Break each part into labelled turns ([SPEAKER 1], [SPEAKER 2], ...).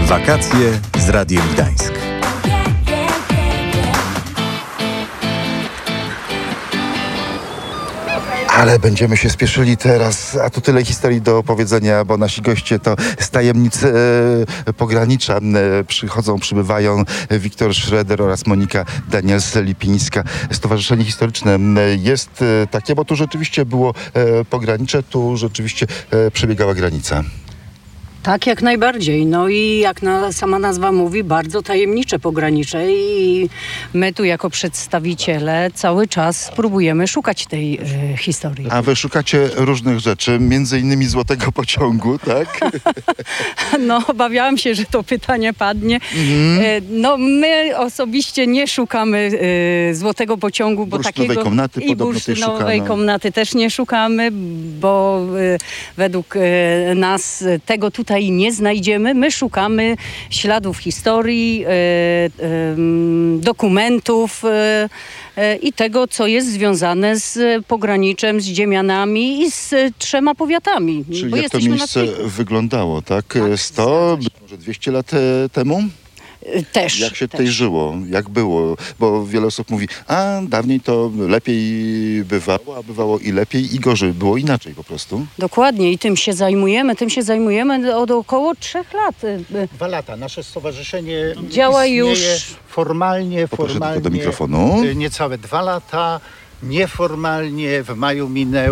[SPEAKER 1] Wakacje z Radiem Gdańsk.
[SPEAKER 2] Ale będziemy się spieszyli teraz, a tu tyle historii do opowiedzenia, bo nasi goście to z tajemnic pogranicza przybywają Wiktor Schroeder oraz Monika Daniels-Lipińska. Stowarzyszenie Historyczne jest takie, bo tu rzeczywiście było pogranicze, tu rzeczywiście przebiegała granica.
[SPEAKER 3] Tak, jak najbardziej. No i jak sama nazwa mówi, bardzo tajemnicze pogranicze i my tu jako przedstawiciele cały czas próbujemy szukać tej historii.
[SPEAKER 2] A wy szukacie różnych rzeczy, między innymi złotego pociągu, tak?
[SPEAKER 3] No, obawiałam się, że to pytanie padnie. No, my osobiście nie szukamy złotego pociągu, bo takiego...
[SPEAKER 2] Komnaty
[SPEAKER 3] i bursztynowej komnaty też nie szukamy, bo według nas tego tutaj nie znajdziemy. My szukamy śladów historii, dokumentów i tego, co jest związane z pograniczem, z Ziemianami i z 3 powiatami.
[SPEAKER 2] Czyli jak to miejsce wyglądało, tak? 100, może 200 lat temu?
[SPEAKER 3] Też.
[SPEAKER 2] Jak się tutaj żyło? Jak było? Bo wiele osób mówi, a dawniej to lepiej bywało, a bywało i lepiej, i gorzej. Było inaczej po prostu.
[SPEAKER 3] Dokładnie i tym się zajmujemy. Tym się zajmujemy od około 3 lat.
[SPEAKER 4] 2 lata. Nasze stowarzyszenie
[SPEAKER 3] działa już
[SPEAKER 4] formalnie
[SPEAKER 2] do mikrofonu.
[SPEAKER 4] Niecałe 2 lata. Nieformalnie w maju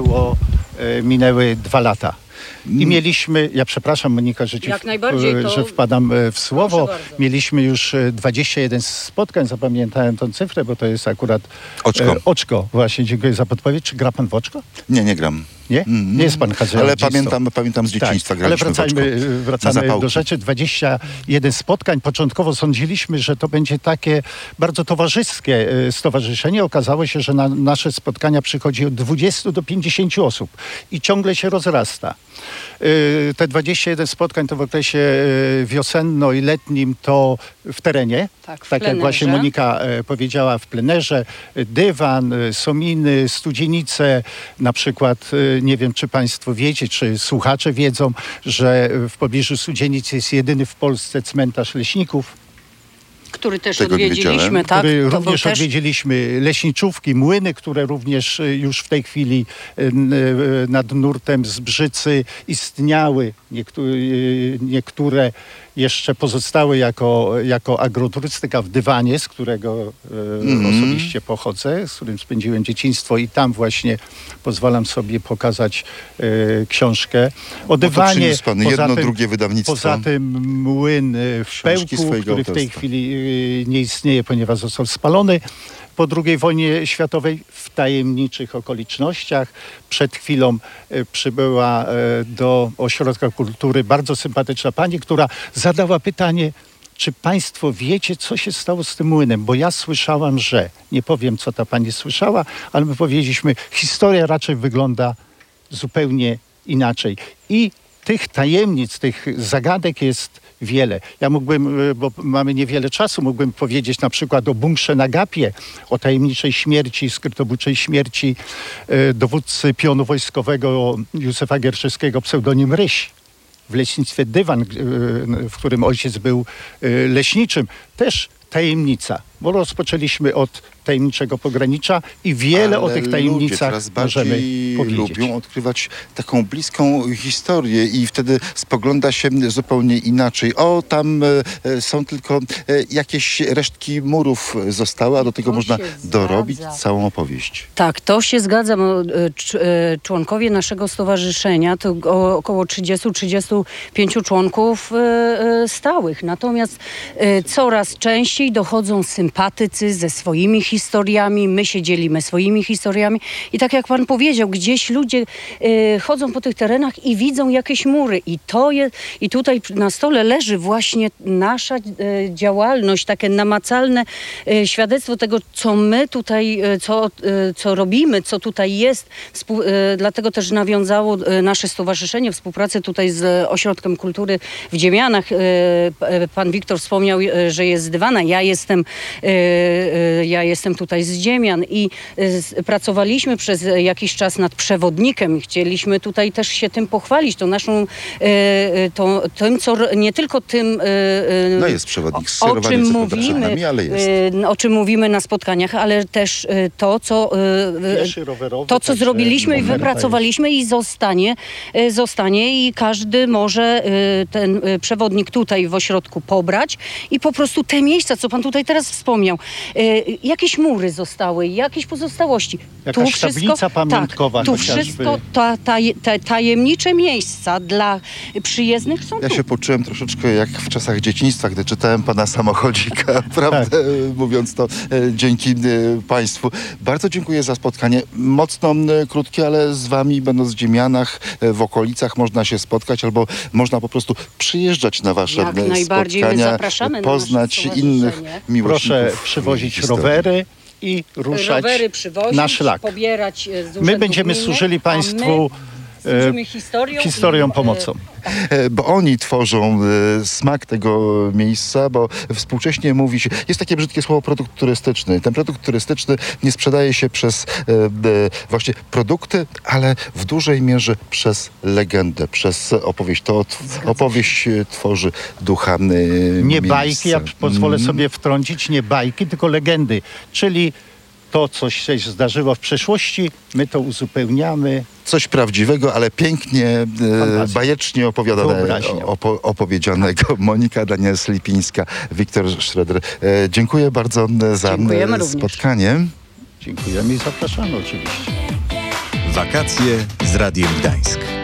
[SPEAKER 4] minęły 2 2 I mieliśmy, ja przepraszam Monika, że wpadam w słowo, mieliśmy już 21 spotkań, zapamiętałem tą cyfrę, bo to jest akurat oczko. Właśnie, dziękuję za podpowiedź. Czy gra pan w oczko?
[SPEAKER 2] Nie gram.
[SPEAKER 4] Nie? Nie jest pan hazardzistą.
[SPEAKER 2] Ale pamiętam z dzieciństwa,
[SPEAKER 4] tak, ale wracamy do rzeczy. 21 spotkań. Początkowo sądziliśmy, że to będzie takie bardzo towarzyskie stowarzyszenie. Okazało się, że na nasze spotkania przychodzi od 20 do 50 osób i ciągle się rozrasta. Te 21 spotkań to w okresie wiosenno i letnim to w terenie. Tak jak właśnie Monika powiedziała, w plenerze. Dywan, Sominy, Studzienice. Na przykład, nie wiem, czy państwo wiecie, czy słuchacze wiedzą, że w pobliżu Studzienic jest jedyny w Polsce cmentarz leśników.
[SPEAKER 3] Który też odwiedziliśmy, tak?
[SPEAKER 4] Który również odwiedziliśmy. Leśniczówki, młyny, które również już w tej chwili nad nurtem Zbrzycy istniały. Niektóre jeszcze pozostały jako agroturystyka w Dywanie, z którego osobiście pochodzę, z którym spędziłem dzieciństwo i tam właśnie pozwalam sobie pokazać książkę o Dywanie.
[SPEAKER 2] Drugie wydawnictwo.
[SPEAKER 4] Poza tym młyn w Pełku, który w tej chwili nie istnieje, ponieważ został spalony po II wojnie światowej w tajemniczych okolicznościach. Przed chwilą przybyła do Ośrodka Kultury bardzo sympatyczna pani, która zadała pytanie, czy państwo wiecie, co się stało z tym młynem? Bo ja słyszałam, że, nie powiem, co ta pani słyszała, ale my powiedzieliśmy, historia raczej wygląda zupełnie inaczej. I tych tajemnic, tych zagadek jest wiele. Ja mógłbym, bo mamy niewiele czasu, mógłbym powiedzieć na przykład o bunkrze na Gapie, o tajemniczej śmierci, skrytobójczej śmierci dowódcy pionu wojskowego Józefa Gierszewskiego, pseudonim Ryś. W leśnictwie Dywan, w którym ojciec był leśniczym, też tajemnica, bo rozpoczęliśmy od tajemniczego pogranicza i wiele o tych tajemnicach możemy powiedzieć.
[SPEAKER 2] Lubią odkrywać taką bliską historię i wtedy spogląda się zupełnie inaczej. O, tam są tylko jakieś resztki murów zostały, a do tego można dorobić całą opowieść.
[SPEAKER 3] Tak, to się zgadza. Członkowie naszego stowarzyszenia to około 30-35 członków stałych. Natomiast coraz częściej dochodzą sympatycy ze swoimi historiami, my się dzielimy swoimi historiami i tak jak pan powiedział, gdzieś ludzie chodzą po tych terenach i widzą jakieś mury i tutaj na stole leży właśnie nasza działalność, takie namacalne świadectwo tego, co my tutaj, co robimy, co tutaj jest. Dlatego też nawiązało nasze stowarzyszenie współpracę tutaj z Ośrodkiem Kultury w Dziemianach. Pan Wiktor wspomniał, że jest z Dywana. Ja jestem Ja jestem tutaj z Ziemian i pracowaliśmy przez jakiś czas nad przewodnikiem i chcieliśmy tutaj też się tym pochwalić. To naszą, tym, co nie tylko tym,
[SPEAKER 2] No jest przewodnik
[SPEAKER 3] o
[SPEAKER 2] sterowany,
[SPEAKER 3] czym
[SPEAKER 2] co prawda przed
[SPEAKER 3] mówimy,
[SPEAKER 2] nami, ale jest.
[SPEAKER 3] o czym mówimy na spotkaniach, ale też to, co
[SPEAKER 4] Pieszy, rowerowy,
[SPEAKER 3] to, co
[SPEAKER 4] także
[SPEAKER 3] zrobiliśmy i
[SPEAKER 4] moment
[SPEAKER 3] wypracowaliśmy i zostanie i każdy może ten przewodnik tutaj w ośrodku pobrać i po prostu te miejsca, co pan tutaj teraz wspomniał, jakieś mury zostały, jakieś pozostałości.
[SPEAKER 4] Jakaś tablica pamiątkowa
[SPEAKER 3] tak, tu
[SPEAKER 4] chociażby.
[SPEAKER 3] wszystko, te tajemnicze miejsca dla przyjezdnych są
[SPEAKER 2] Ja
[SPEAKER 3] tu.
[SPEAKER 2] się poczułem troszeczkę jak w czasach dzieciństwa, gdy czytałem pana samochodzika, prawdę mówiąc to, dzięki państwu. Bardzo dziękuję za spotkanie. Mocno krótkie, ale z wami, będąc w Ziemianach, w okolicach, można się spotkać albo można po prostu przyjeżdżać na wasze
[SPEAKER 3] Jak najbardziej, my
[SPEAKER 2] spotkania,
[SPEAKER 3] zapraszamy na
[SPEAKER 2] poznać
[SPEAKER 3] nasze
[SPEAKER 2] innych
[SPEAKER 3] stowarzyszenie.
[SPEAKER 2] miłośników
[SPEAKER 4] Proszę przywozić
[SPEAKER 2] historii.
[SPEAKER 4] rowery i ruszać
[SPEAKER 3] Rowery przywozić,
[SPEAKER 4] na szlak.
[SPEAKER 3] pobierać z urzędu
[SPEAKER 4] My będziemy
[SPEAKER 3] gminy,
[SPEAKER 4] służyli
[SPEAKER 3] a
[SPEAKER 4] państwu
[SPEAKER 3] my służymy historią,
[SPEAKER 4] pomocą.
[SPEAKER 2] Bo oni tworzą smak tego miejsca, bo współcześnie mówi się, jest takie brzydkie słowo produkt turystyczny. Ten produkt turystyczny nie sprzedaje się przez właśnie produkty, ale w dużej mierze przez legendę, przez opowieść. To opowieść tworzy ducha
[SPEAKER 4] Nie
[SPEAKER 2] miejsca.
[SPEAKER 4] bajki, ja pozwolę sobie wtrącić, nie bajki, tylko legendy. Czyli to, co się zdarzyło w przeszłości, my to uzupełniamy.
[SPEAKER 2] Coś prawdziwego, ale pięknie,
[SPEAKER 4] Fantazja.
[SPEAKER 2] bajecznie opowiadane,
[SPEAKER 4] Wyobraźnia.
[SPEAKER 2] opowiedzianego. Monika Daniels-Lipińska, Wiktor Schroeder. Dziękuję bardzo za
[SPEAKER 3] Dziękujemy również.
[SPEAKER 2] spotkanie.
[SPEAKER 4] Dziękujemy i zapraszamy oczywiście.
[SPEAKER 1] Wakacje z Radiem Gdańsk.